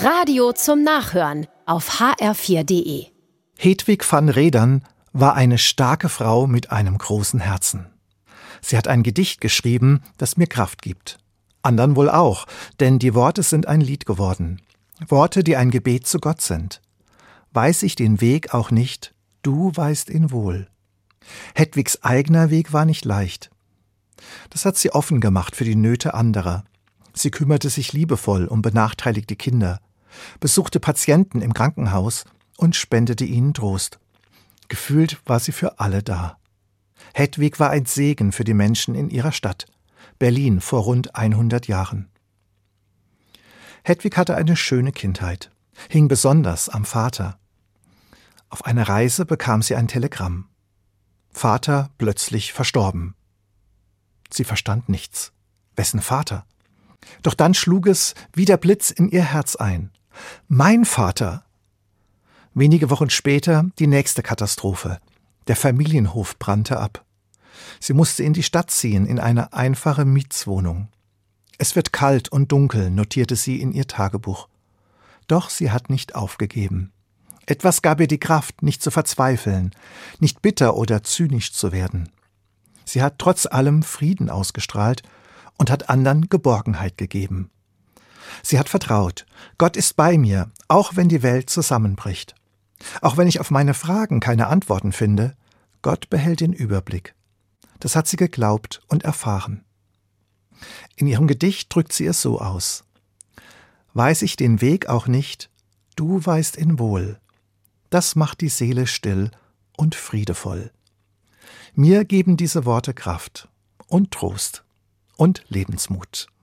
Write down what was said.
Radio zum Nachhören auf hr4.de. Hedwig van Redern war eine starke Frau mit einem großen Herzen. Sie hat ein Gedicht geschrieben, das mir Kraft gibt. Anderen wohl auch, denn die Worte sind ein Lied geworden. Worte, die ein Gebet zu Gott sind. Weiß ich den Weg auch nicht, du weißt ihn wohl. Hedwigs eigener Weg war nicht leicht. Das hat sie offen gemacht für die Nöte anderer. Sie kümmerte sich liebevoll um benachteiligte Kinder, besuchte Patienten im Krankenhaus und spendete ihnen Trost. Gefühlt war sie für alle da. Hedwig war ein Segen für die Menschen in ihrer Stadt, Berlin vor rund 100 Jahren. Hedwig hatte eine schöne Kindheit, hing besonders am Vater. Auf einer Reise bekam sie ein Telegramm. Vater plötzlich verstorben. Sie verstand nichts. Wessen Vater? Doch dann schlug es wie der Blitz in ihr Herz ein. Mein Vater! Wenige Wochen später die nächste Katastrophe. Der Familienhof brannte ab. Sie musste in die Stadt ziehen, in eine einfache Mietswohnung. Es wird kalt und dunkel, notierte sie in ihr Tagebuch. Doch sie hat nicht aufgegeben. Etwas gab ihr die Kraft, nicht zu verzweifeln, nicht bitter oder zynisch zu werden. Sie hat trotz allem Frieden ausgestrahlt und hat anderen Geborgenheit gegeben. Sie hat vertraut, Gott ist bei mir, auch wenn die Welt zusammenbricht. Auch wenn ich auf meine Fragen keine Antworten finde, Gott behält den Überblick. Das hat sie geglaubt und erfahren. In ihrem Gedicht drückt sie es so aus. Weiß ich den Weg auch nicht, du weißt ihn wohl. Das macht die Seele still und friedevoll. Mir geben diese Worte Kraft und Trost und Lebensmut.